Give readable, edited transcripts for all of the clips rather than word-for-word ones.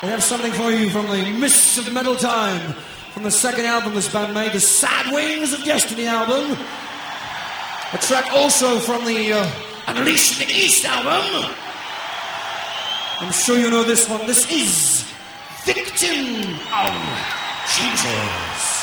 I have something for you from the Mists of Metal Time, from the second album this band made, the Sad Wings of Destiny album. A track also from the Unleashed in the East album. I'm sure you know this one. This is Victim of Jesus.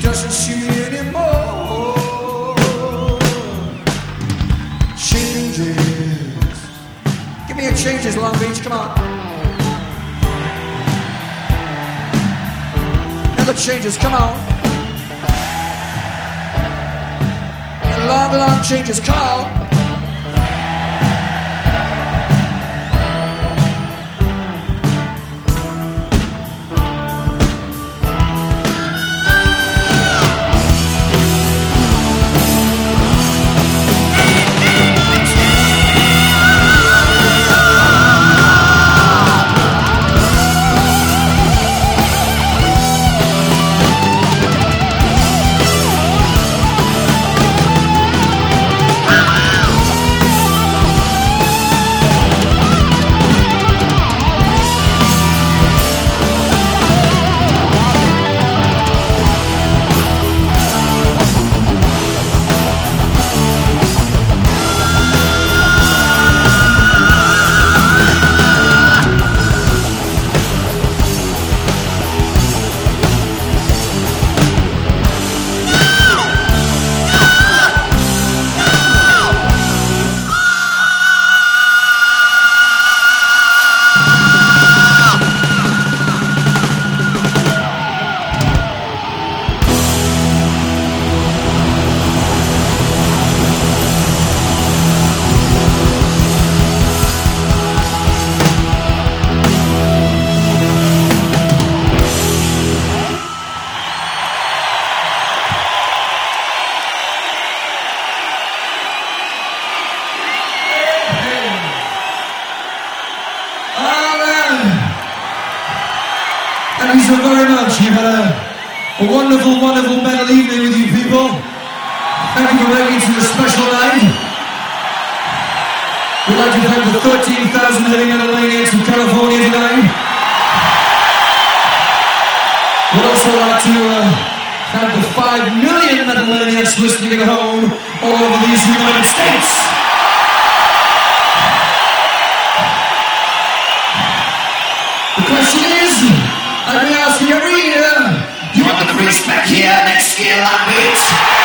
doesn't see me anymore. Changes. Give me a changes, Long Beach, come on. Another changes, come on. Long, long changes, come on. Thank you so very much. You've had a wonderful, wonderful metal evening with you people. Thank you for making it to the special night. We'd like to thank the 13,000 heavy metal maniacs from California tonight. We'd also like to thank the 5 million metal maniacs listening at home all over these United States. The question is, I've been asking every year, you want the priest back here next year, Long Beach?